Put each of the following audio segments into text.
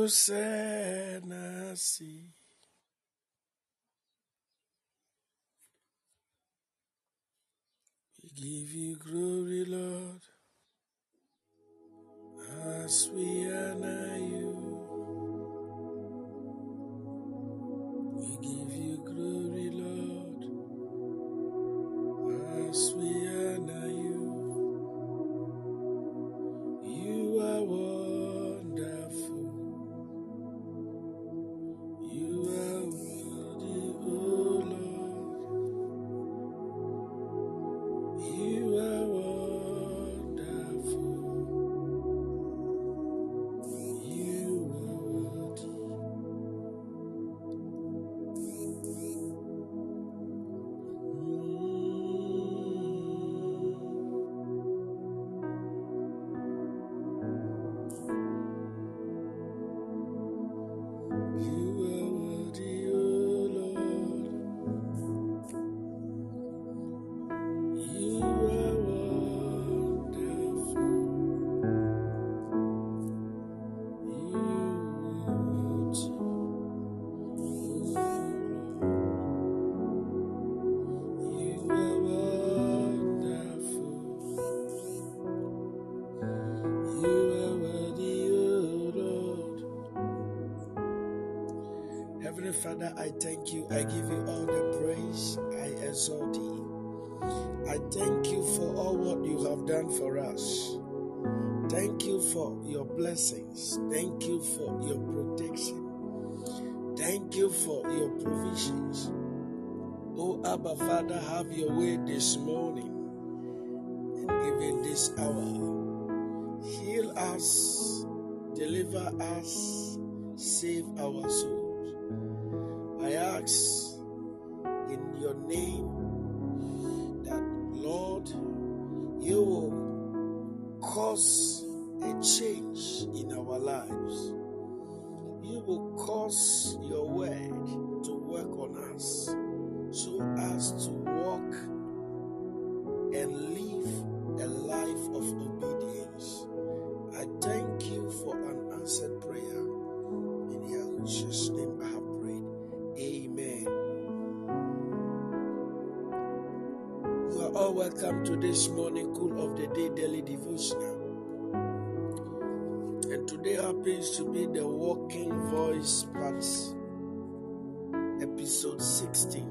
Senasi. We give you glory, Lord, as we honor you. We give you glory, Lord, as we honor you. You are wonderful. You are worthy, oh Lord. You are wonderful. You are worthy. You are worthy, oh Lord. You are wonderful. You are worthy, oh Lord. You are wonderful. You are worthy, oh Lord. Heavenly Father, I thank you. I give you all the praise. I exalt thee. I thank you for all what you have done for us. Thank you for your blessings. Thank you for your protection. Thank you for your provisions. Oh, Abba Father, have your way this morning and even this hour. Heal us, deliver us, save our souls. I ask in your name that, Lord, you will cause a change in our lives. You will cause your word to work on us so as to walk and live a life of obedience. I thank you for an answered prayer. In Yahushua's name I have prayed. Amen. You are all welcome to this morning Cool of the Day daily devotional. And today happens to be the Walking Voice part, episode 16.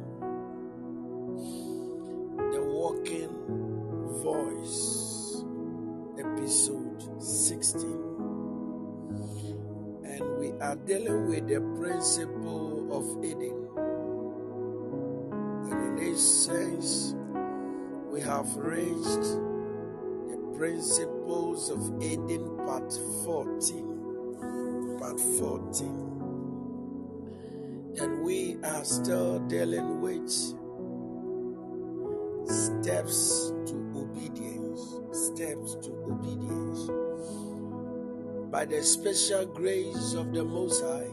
The Walking Voice, episode 16. And we are dealing with the principle of Eden. And in this sense, we have reached the principles of Eden part 14. Part 14. And we are still dealing with steps to obedience. Steps to obedience. By the special grace of the Most High,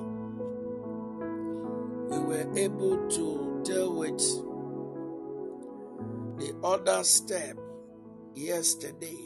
we were able to deal with the other step yesterday.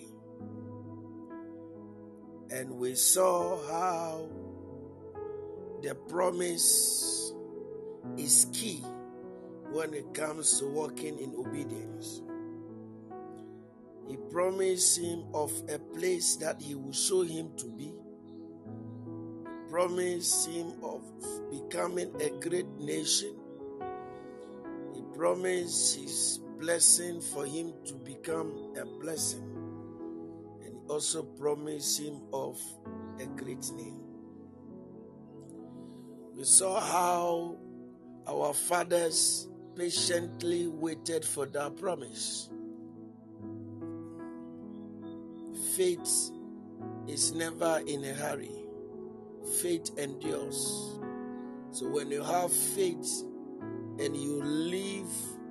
And we saw how the promise is key when it comes to walking in obedience. He promised him of a place that he will show him to be. He promised him of becoming a great nation. He promised his blessing for him to become a blessing. And he also promised him of a great name. We saw how our fathers patiently waited for that promise. Faith is never in a hurry. Faith endures. So when you have faith and you leave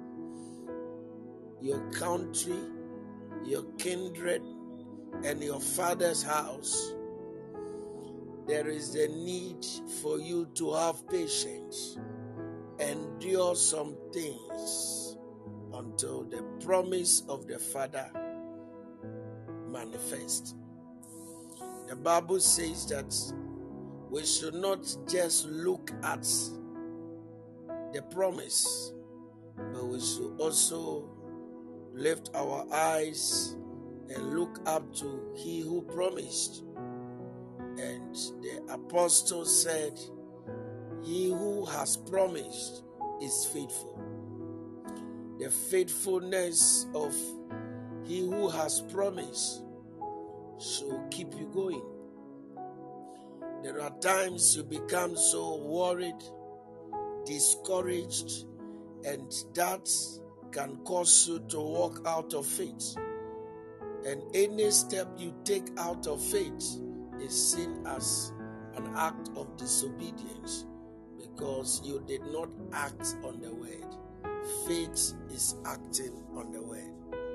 your country, your kindred, and your father's house, there is a need for you to have patience, endure some things until the promise of the Father manifests. The Bible says that we should not just look at the promise, but we should also lift our eyes and look up to He who promised. And the apostle said, He who has promised is faithful. The faithfulness of He who has promised should keep you going. There are times you become so worried, discouraged, and that can cause you to walk out of faith. And any step you take out of faith is seen as an act of disobedience because you did not act on the word. Faith is acting on the word.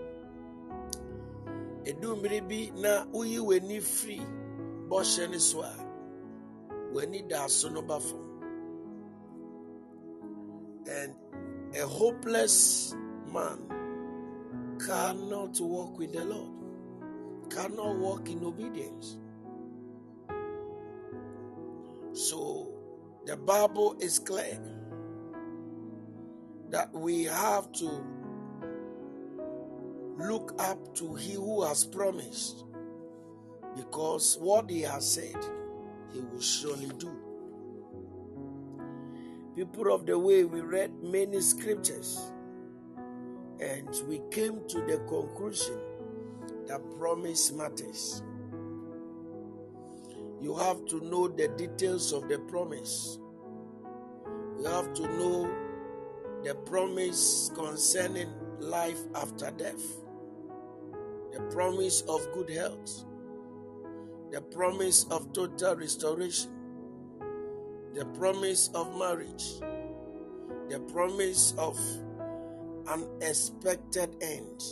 Edumiri bi na uyi weni free boshe ni swa weni da sono bafo. And a hopeless man cannot walk with the Lord, cannot walk in obedience. So the Bible is clear that we have to look up to He who has promised, because what He has said, He will surely do. People of the way, we read many scriptures and we came to the conclusion that promise matters. You have to know the details of the promise. You have to know the promise concerning life after death, the promise of good health, the promise of total restoration, the promise of marriage, the promise of an expected end.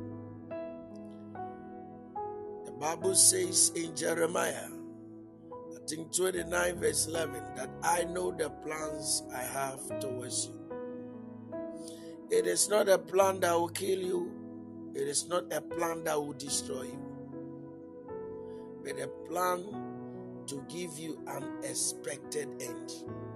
The Bible says in Jeremiah, I think 29 verse 11, that I know the plans I have towards you. It is not a plan that will kill you. It is not a plan that will destroy you, but a plan to give you an expected end.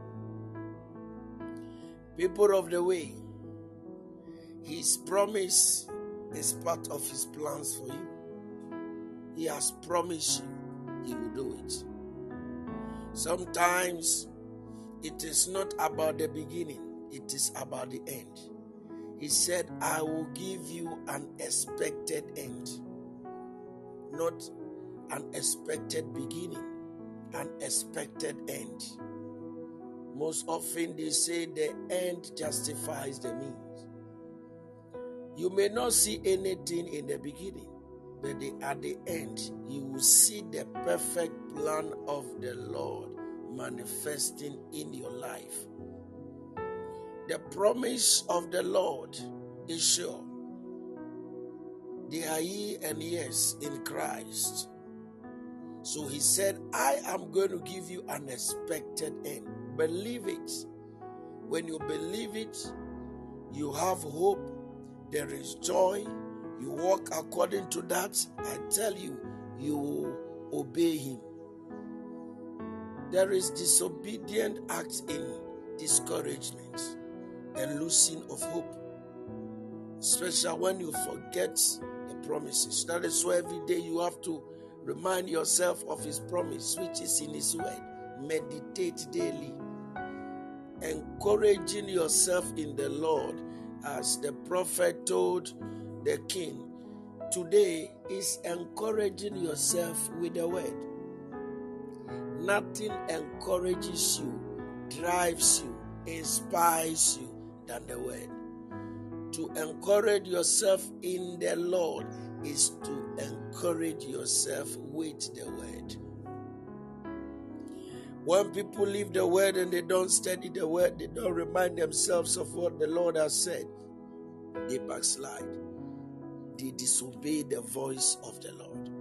People of the way, His promise is part of His plans for you. He has promised you He will do it. Sometimes it is not about the beginning, it is about the end. He said, I will give you an expected end, not an expected beginning, an expected end. Most often they say the end justifies the means. You may not see anything in the beginning, but at the end, you will see the perfect plan of the Lord manifesting in your life. The promise of the Lord is sure. They are ye and yes in Christ. So He said, I am going to give you an expected end. Believe it. When you believe it, you have hope. There is joy. You walk according to that. I tell you, you will obey Him. There is disobedient acts in discouragement and losing of hope, especially when you forget the promises. That is why every day you have to remind yourself of His promise, which is in His word. Meditate daily, encouraging yourself in the Lord, as the prophet told the king. Today is encouraging yourself with the word. Nothing encourages you, drives you, inspires you than the word. To encourage yourself in the Lord is to encourage yourself with the word. When people leave the word and they don't study the word, they don't remind themselves of what the Lord has said, they backslide. They disobey the voice of the Lord.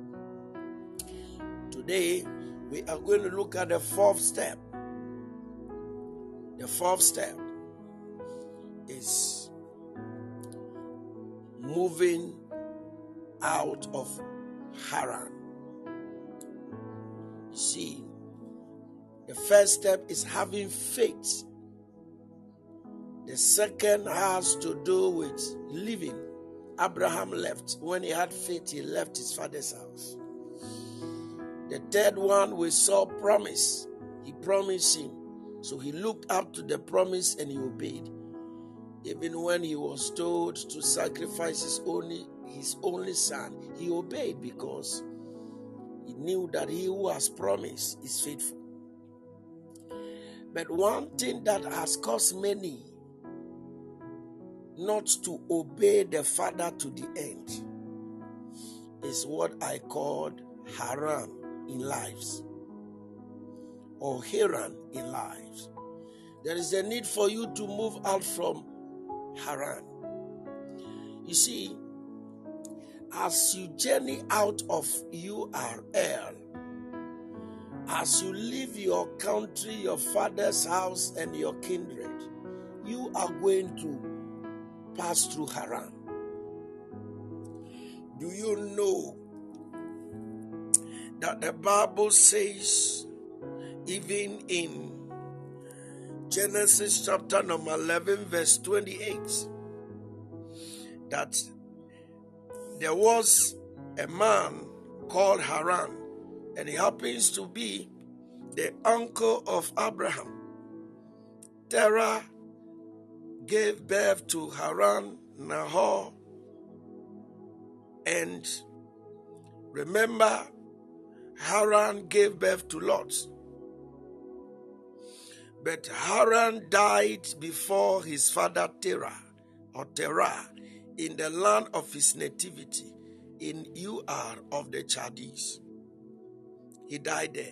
Today, we are going to look at the fourth step. The fourth step is moving out of Haran. See, The first step is having faith. The second has to do with living. Abraham left. When he had faith, he left his father's house. The third one, we saw promise. He promised him. So he looked up to the promise and he obeyed. Even when he was told to sacrifice his only son, he obeyed because he knew that he who has promised is faithful. But one thing that has caused many not to obey the Father to the end is what I called Haran in lives, or Haran in lives. There is a need for you to move out from Haran. You see, as you journey out of URL, as you leave your country, your father's house, and your kindred, you are going to pass through Haran. Do you know that the Bible says, even in Genesis chapter number 11, verse 28, that there was a man called Haran, and he happens to be the uncle of Abraham. Terah gave birth to Haran, Nahor, and remember, Haran gave birth to Lot. But Haran died before his father Terah in the land of his nativity, in Ur of the Chaldees. He died there.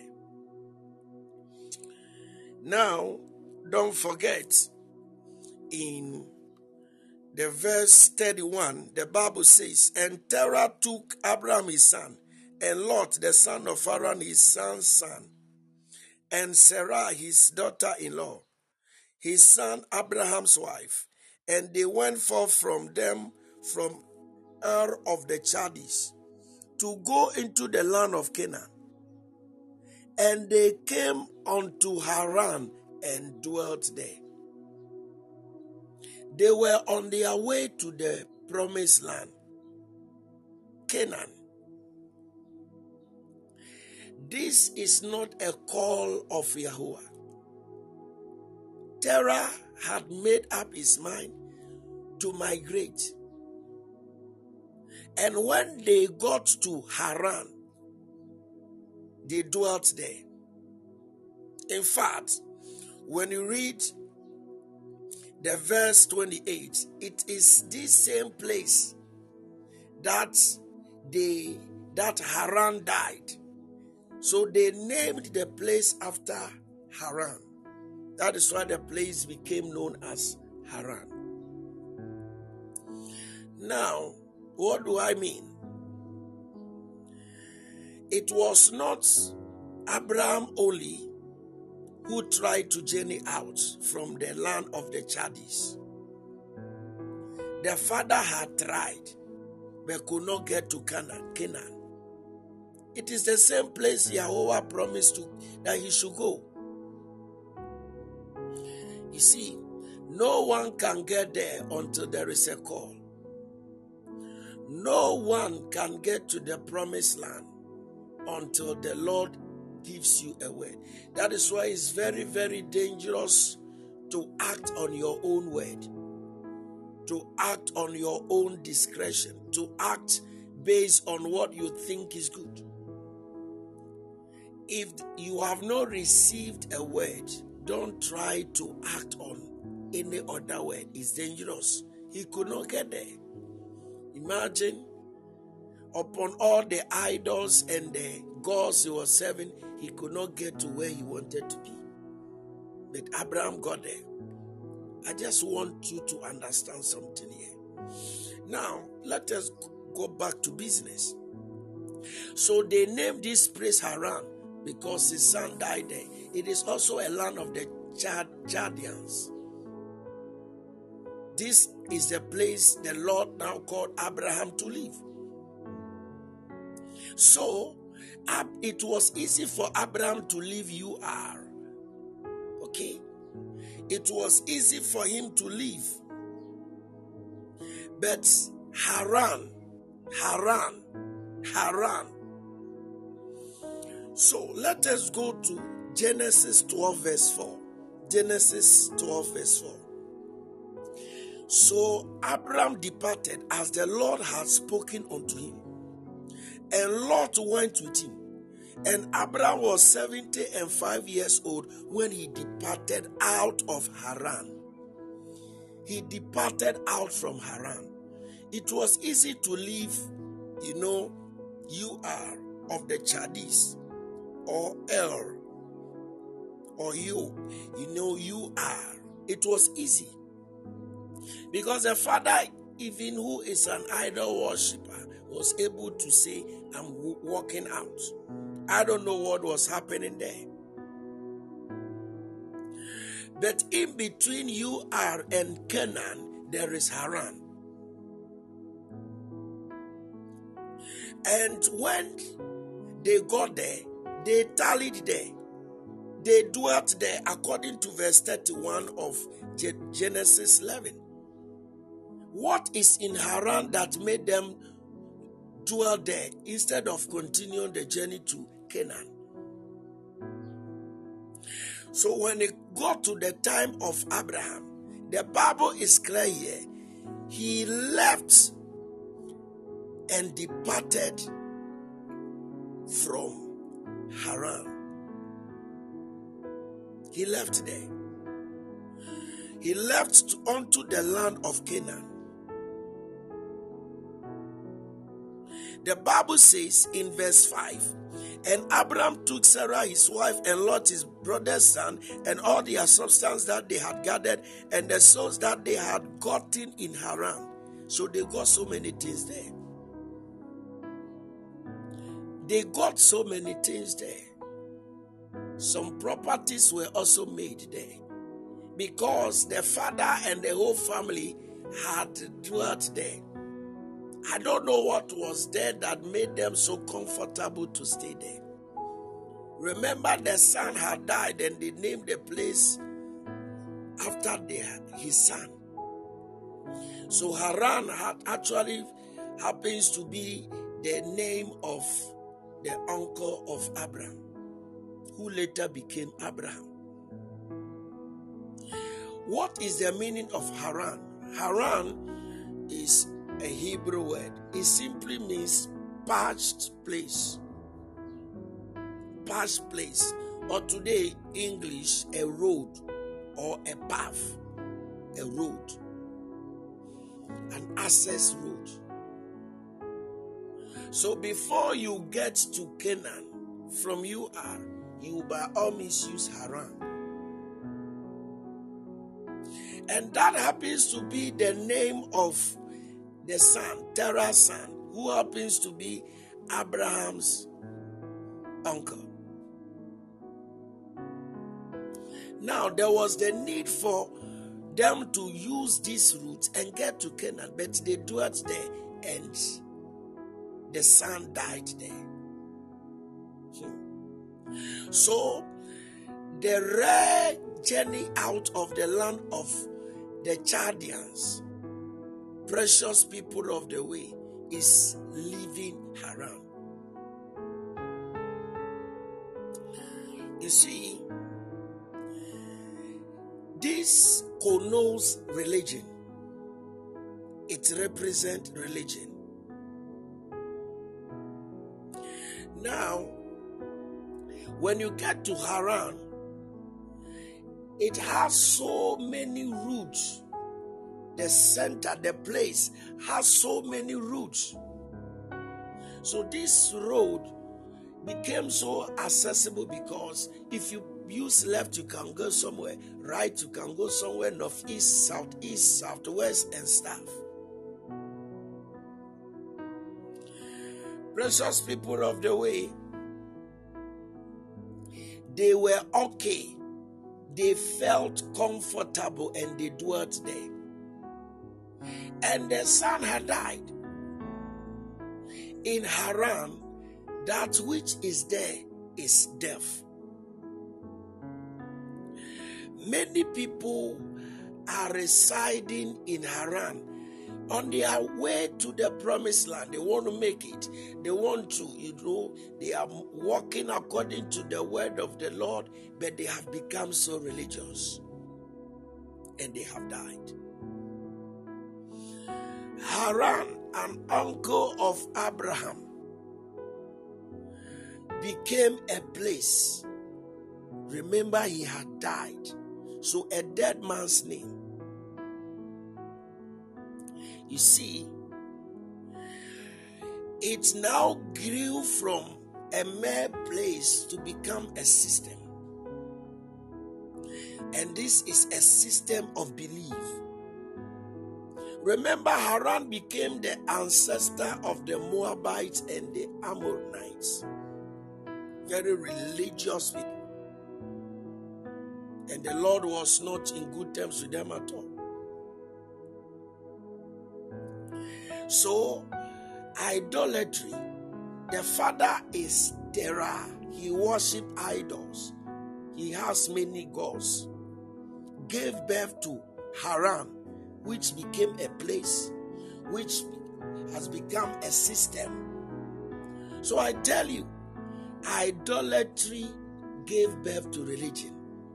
Now, don't forget, in the verse 31, the Bible says, and Terah took Abraham his son, and Lot the son of Haran his son's son, and Sarah his daughter-in-law, his son Abraham's wife, and they went forth from them from Ur of the Chaldees to go into the land of Canaan. And they came unto Haran and dwelt there. They were on their way to the promised land, Canaan. This is not a call of Yahweh. Terah had made up his mind to migrate. And when they got to Haran, they dwelt there. In fact, when you read the verse 28, it is this same place that Haran died. So they named the place after Haran. That is why the place became known as Haran. Now, what do I mean? It was not Abraham only who tried to journey out from the land of the Chaldees. The father had tried, but could not get to Canaan. It is the same place Yahweh promised that he should go. You see, no one can get there until there is a call. No one can get to the promised land until the Lord gives you a word. That is why it's very, very dangerous to act on your own word, to act on your own discretion, to act based on what you think is good. If you have not received a word, don't try to act on any other word. It's dangerous. He could not get there. Imagine, upon all the idols and the gods he was serving, he could not get to where he wanted to be. But Abraham got there. I just want you to understand something here. Now, let us go back to business. So they named this place Haran because his son died there. It is also a land of the Chaldeans. This is the place the Lord now called Abraham to live. So, it was easy for Abraham to leave Ur okay. It was easy for him to leave. But Haran. So let us go to Genesis 12 verse 4. Genesis 12 verse 4. So Abram departed as the Lord had spoken unto him, and Lot went with him. And Abram was 75 years old when he departed out of Haran. He departed out from Haran. It was easy to leave, Ur of the Chaldees, or or Ur. It was easy. Because the father, even who is an idol worshiper, was able to say, I'm walking out. I don't know what was happening there. But in between Ur and Canaan, there is Haran. And when they got there, they tarried there. They dwelt there according to verse 31 of Genesis 11. What is in Haran that made them dwell there instead of continuing the journey to Canaan? So when it got to the time of Abraham, the Bible is clear here. He left and departed from Haran. He left there. He left unto the land of Canaan. The Bible says in verse 5, and Abraham took Sarah his wife and Lot his brother's son and all their substance that they had gathered and the souls that they had gotten in Haran. So they got so many things there. They got so many things there. Some properties were also made there because the father and the whole family had dwelt there. I don't know what was there that made them so comfortable to stay there. Remember, the son had died and they named the place after his son. So Haran actually happens to be the name of the uncle of Abraham, who later became Abraham. What is the meaning of Haran? Haran is a Hebrew word. It simply means parched place. Parched place. Or today, English, a road or a path. A road. An access road. So before you get to Canaan, from you by all means use Haran. And that happens to be the name of the son, Terah's son, who happens to be Abraham's uncle. Now, there was the need for them to use this route and get to Canaan, but they dwelt there and the son died there. So, the rare journey out of the land of the Chaldeans, precious people of the way, is leaving Haran. You see, this connotes religion. It represents religion. Now, when you get to Haran, it has so many routes. The center, the place, has so many routes. So this road became so accessible because if you use left, you can go somewhere. Right, you can go somewhere northeast, southeast, southwest, and stuff. Precious people of the way, they were okay. They felt comfortable and they dwelt there. And the son had died. In Haran, that which is there is death. Many people are residing in Haran on their way to the promised land. They want to make it. They want to, they are walking according to the word of the Lord, but they have become so religious and they have died. Haran, an uncle of Abraham, became a place. Remember, he had died. So a dead man's name. You see, it now grew from a mere place to become a system. And this is a system of belief. Remember, Haran became the ancestor of the Moabites and the Ammonites. Very religious people. And the Lord was not in good terms with them at all. So, idolatry. The father is Terah. He worships idols. He has many gods. Gave birth to Haran, which became a place, which has become a system. So I tell you, idolatry gave birth to religion.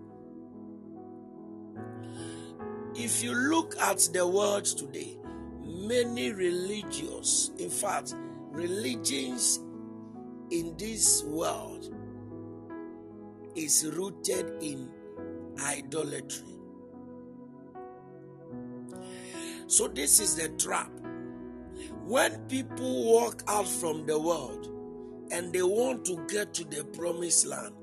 If you look at the world today, many religions, in fact, religions in this world is rooted in idolatry. So this is the trap. When people walk out from the world and they want to get to the promised land,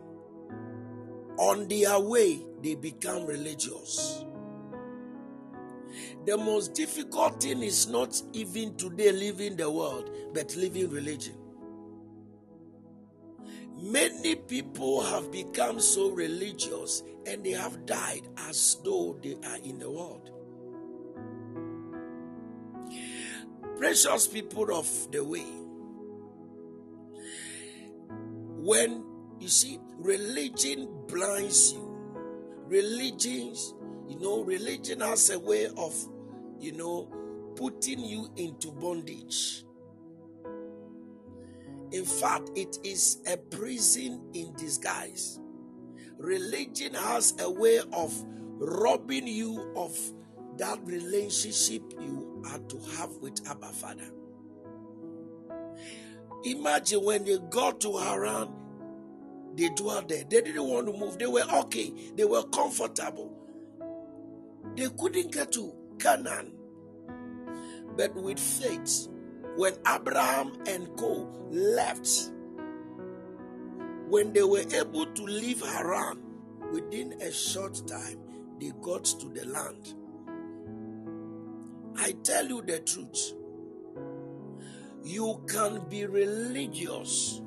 on their way, they become religious. The most difficult thing is not even today living the world, but living religion. Many people have become so religious and they have died as though they are in the world. Precious people of the way, when you see religion blinds you, religion has a way of, putting you into bondage. In fact, it is a prison in disguise. Religion has a way of robbing you of that relationship you are to have with Abba Father. Imagine when they got to Haran, they dwelt there. They didn't want to move. They were okay. They were comfortable. They couldn't get to Canaan. But with faith, when Abraham and co left, when they were able to leave Haran, within a short time, they got to the land. I tell you the truth. You can be religious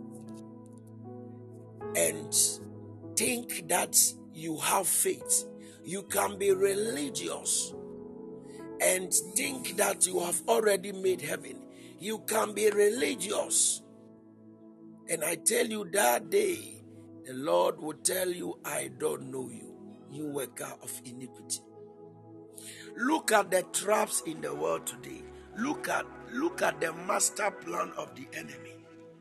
and think that you have faith. You can be religious and think that you have already made heaven. You can be religious. And I tell you that day, the Lord will tell you, I don't know you, you worker of iniquity. Look at the traps in the world today. Look at the master plan of the enemy.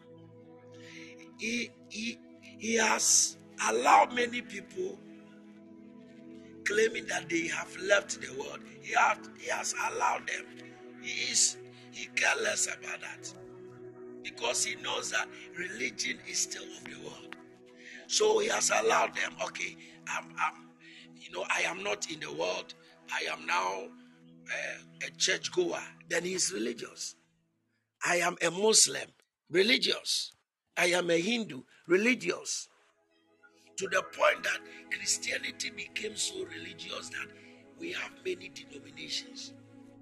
He has allowed many people claiming that they have left the world. He has allowed them. He cares less about that, because he knows that religion is still of the world. So he has allowed them. Okay, I am not in the world. I am now a church goer. Then he is religious. I am a Muslim, religious. I am a Hindu, religious. To the point that Christianity became so religious that we have many denominations.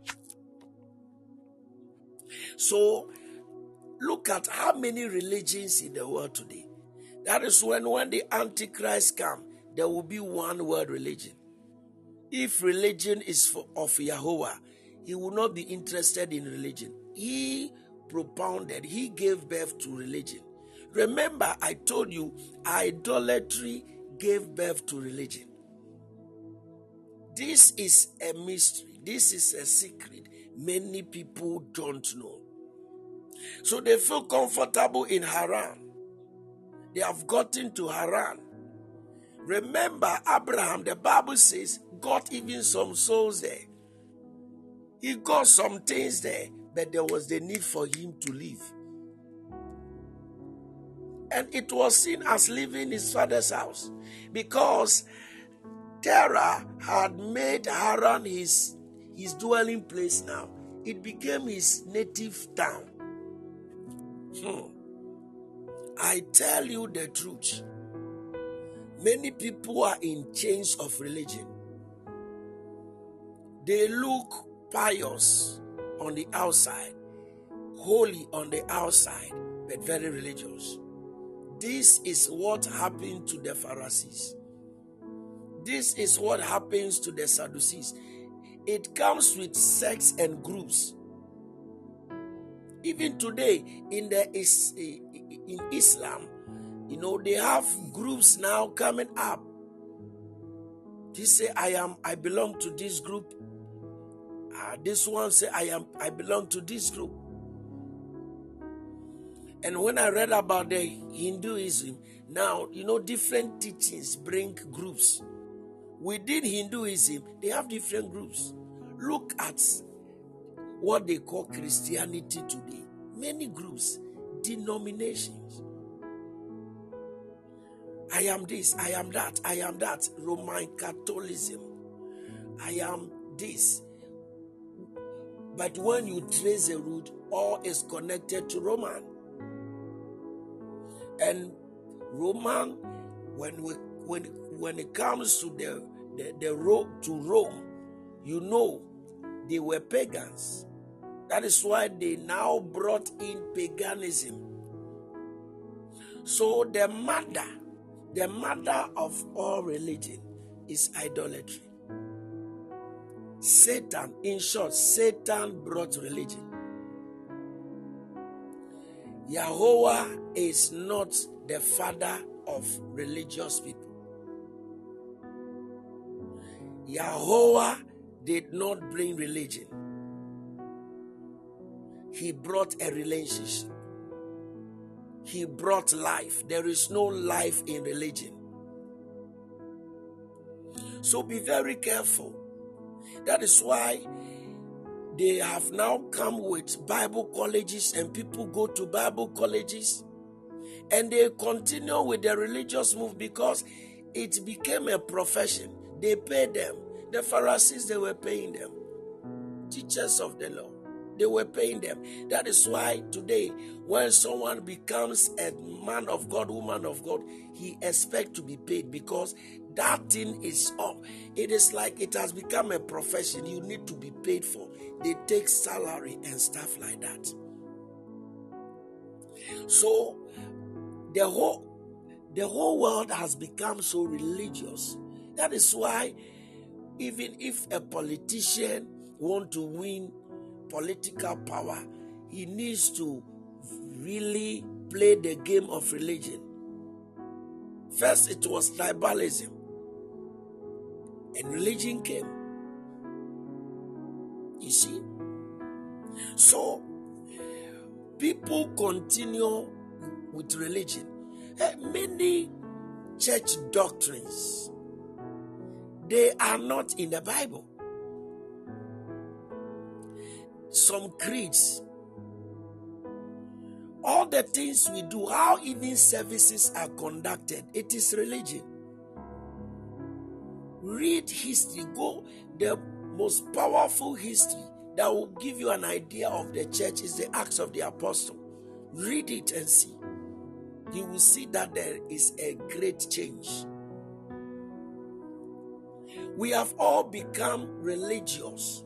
So look at how many religions in the world today. That is when the Antichrist comes, there will be one world religion. If religion is of Yahweh, he will not be interested in religion. He propounded, he gave birth to religion. Remember, I told you, idolatry gave birth to religion. This is a mystery. This is a secret many people don't know. So they feel comfortable in Haran. They have gotten to Haran. Remember, Abraham, the Bible says, got even some souls there. He got some things there, but there was the need for him to leave. And it was seen as leaving his father's house, because Terah had made Haran his dwelling place now. It became his native town. I tell you the truth. Many people are in chains of religion. They look pious on the outside, holy on the outside, but very religious. This is what happened to the Pharisees. This is what happens to the Sadducees. It comes with sects and groups. Even today in Islam, they have groups now coming up. They say, I belong to this group. This one say, I belong to this group. And when I read about the Hinduism, now, different teachings bring groups. Within Hinduism, they have different groups. Look at what they call Christianity today. Many groups, denominations. I am this, I am that. Roman Catholicism. I am this. But when you trace the root, all is connected to Roman. And Roman, when it comes to the road to Rome, they were pagans. That is why they now brought in paganism. So the mother of all religion is idolatry. Satan, in short, Satan brought religion. Yahweh is not the father of religious people. Yahweh did not bring religion. He brought a relationship. He brought life. There is no life in religion. So be very careful. That is why they have now come with Bible colleges, and people go to Bible colleges and they continue with the religious move because it became a profession. They pay them. The Pharisees, they were paying them. Teachers of the law, they were paying them. That is why today, when someone becomes a man of God, woman of God, he expects to be paid, because that thing is up. It is like it has become a profession. You need to be paid for. They take salary and stuff like that. So the whole world has become so religious. That is why even if a politician wants to win political power, he needs to really play the game of religion. First, it was tribalism, and religion came. You see? So, people continue with religion. Many church doctrines, they are not in the Bible. Some creeds, all the things we do, how even services are conducted, it is religion. Read history. Go, the most powerful history that will give you an idea of the church is the Acts of the Apostle. Read it and see. You will see that there is a great change. We have all become religious.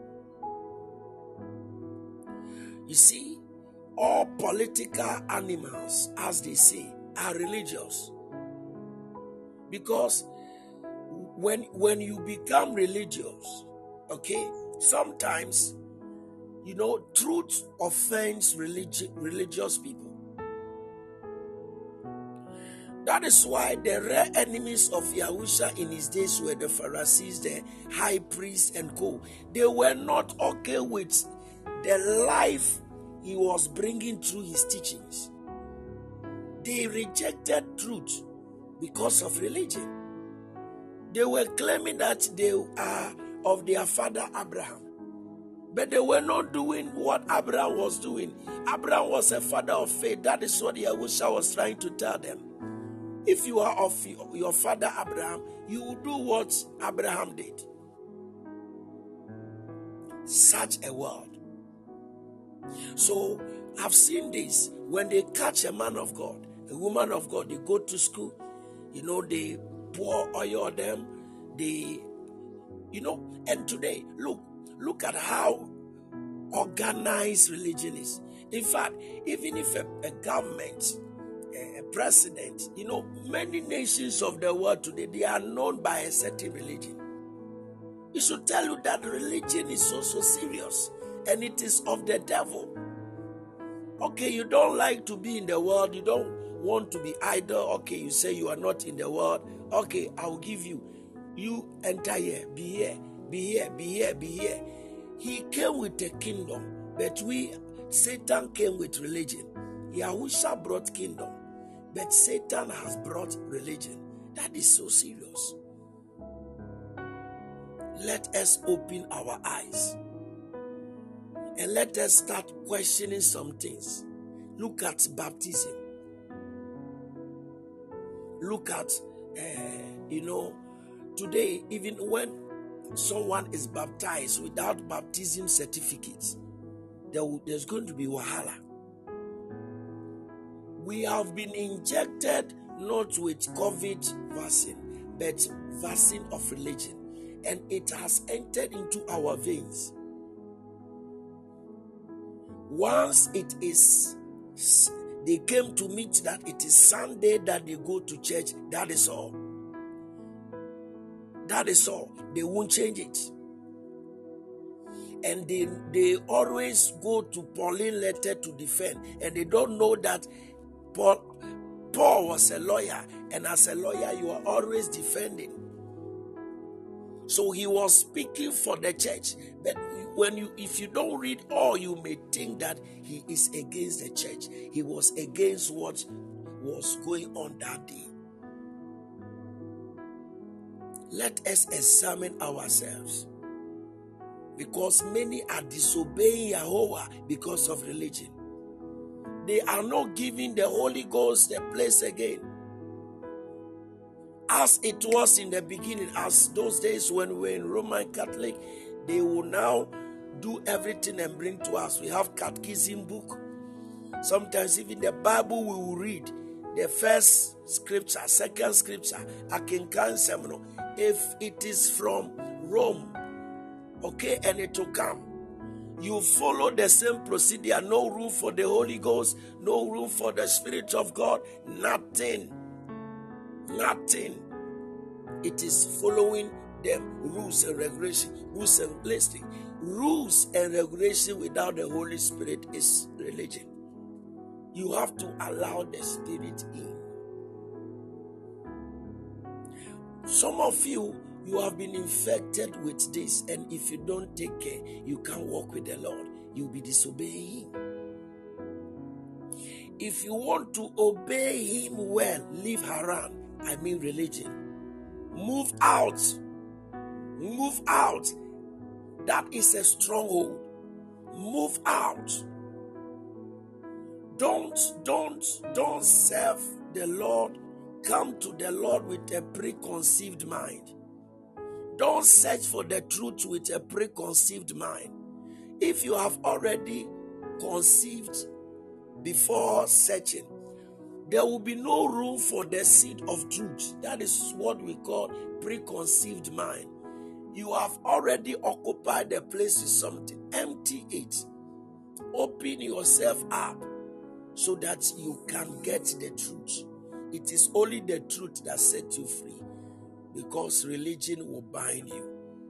You see, all political animals, as they say, are religious. Because when you become religious, okay, sometimes, truth offends religious people. That is why the rare enemies of Yahusha in his days were the Pharisees, the high priests, and co. They were not okay with the life he was bringing through his teachings. They rejected truth because of religion. They were claiming that they are of their father Abraham. But they were not doing what Abraham was doing. Abraham was a father of faith. That is what Yahusha was trying to tell them. If you are of your father Abraham, you will do what Abraham did. Such a world. So I've seen this. When they catch a man of God, a woman of God, they go to school, they pour oil on them, and today, look at how organized religion is. In fact, even if a government, a president, many nations of the world today, they are known by a certain religion. It should tell you that religion is so serious and it is of the devil. Okay, you don't like to be in the world, you don't want to be idle. Okay, you say you are not in the world. Okay, I will give you. You enter here, be here, be here, be here, be here. He came with a kingdom, but Satan came with religion. Yahusha brought kingdom, but Satan has brought religion. That is so serious. Let us open our eyes and let us start questioning some things. Look at baptism. Look at, today, even when someone is baptized without baptism certificate, there's going to be wahala. We have been injected not with COVID vaccine, but vaccine of religion, and it has entered into our veins. Once it is, they came to meet that it is Sunday that they go to church, that is all. That is all. They won't change it. And they always go to Pauline letter to defend. And they don't know that Paul was a lawyer. And as a lawyer, you are always defending. So he was speaking for the church. But if you don't read all, you may think that he is against the church. He was against what was going on that day. Let us examine ourselves, because many are disobeying Yahweh because of religion. They are not giving the Holy Ghost the place again, as it was in the beginning. As those days when we were in Roman Catholic, they will now do everything and bring to us. We have catechism book. Sometimes even the Bible we will read, the first scripture, second scripture, Akinkan Semino. If it is from Rome, okay, and it will come, you follow the same procedure. No room for the Holy Ghost, no room for the Spirit of God, nothing. It is following them rules and regulation, rules and listening. Rules and regulation without the Holy Spirit is religion. You have to allow the Spirit in. Some of you have been infected with this, and if you don't take care, you can't walk with the Lord. You'll be disobeying Him. If you want to obey Him well, leave Haran. I mean religion. Move out. Move out. That is a stronghold. Move out. Don't serve the Lord. Come to the Lord with a preconceived mind. Don't search for the truth with a preconceived mind. If you have already conceived before searching, there will be no room for the seed of truth. That is what we call preconceived mind. You have already occupied the place with something. Empty it. Open yourself up so that you can get the truth. It is only the truth that sets you free, because religion will bind you.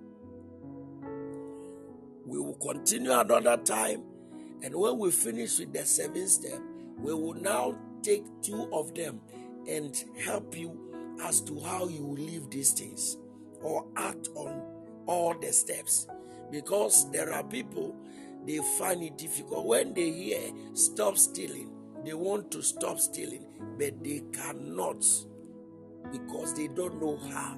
We will continue another time, and when we finish with the 7th step, we will now take 2 of them and help you as to how you will live these things or act on all the steps. Because there are people, they find it difficult. When they hear stop stealing, they want to stop stealing, but they cannot because they don't know how.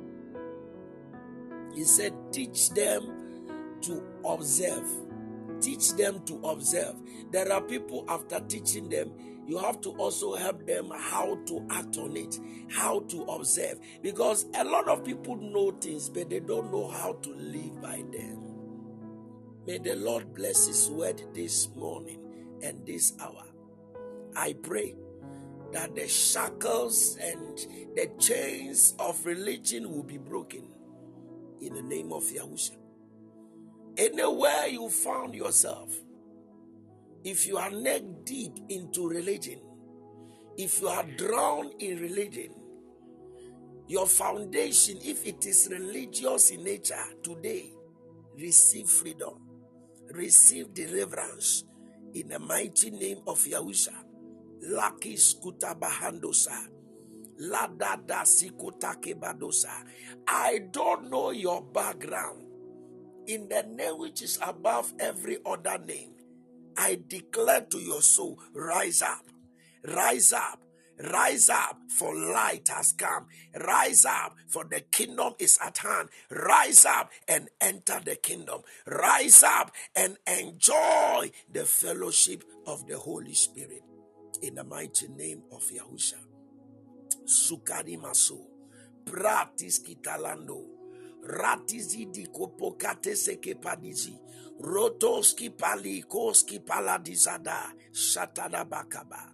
He said, teach them to observe. Teach them to observe. There are people, after teaching them, you have to also help them how to act on it, how to observe. Because a lot of people know things, but they don't know how to live by them. May the Lord bless His word this morning and this hour. I pray that the shackles and the chains of religion will be broken in the name of Yahushua. Anywhere you found yourself, if you are neck deep into religion, if you are drowned in religion, your foundation, if it is religious in nature, today, receive freedom, receive deliverance in the mighty name of Yahushua. Laki skuta bahandosa. Ladada sikutake badosa. I don't know your background. In the name which is above every other name, I declare to your soul, rise up, rise up, rise up, for light has come. Rise up, for the kingdom is at hand. Rise up and enter the kingdom. Rise up and enjoy the fellowship of the Holy Spirit. In the mighty name of Yahushua. Sukari maso, pratis kitalando, ratizidi kopokate seke padizi, rotoski pali koski paladizada, shatada bakaba.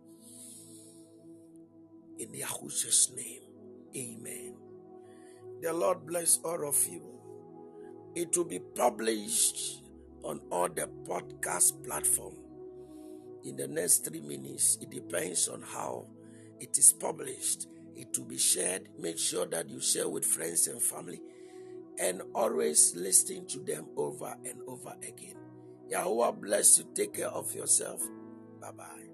In Yahushua's name, amen. The Lord bless all of you. It will be published on all the podcast platforms in the next 3 minutes. It depends on how it is published. It will be shared. Make sure that you share with friends and family, and always listen to them over and over again. Yahuwah bless you. Take care of yourself. Bye-bye.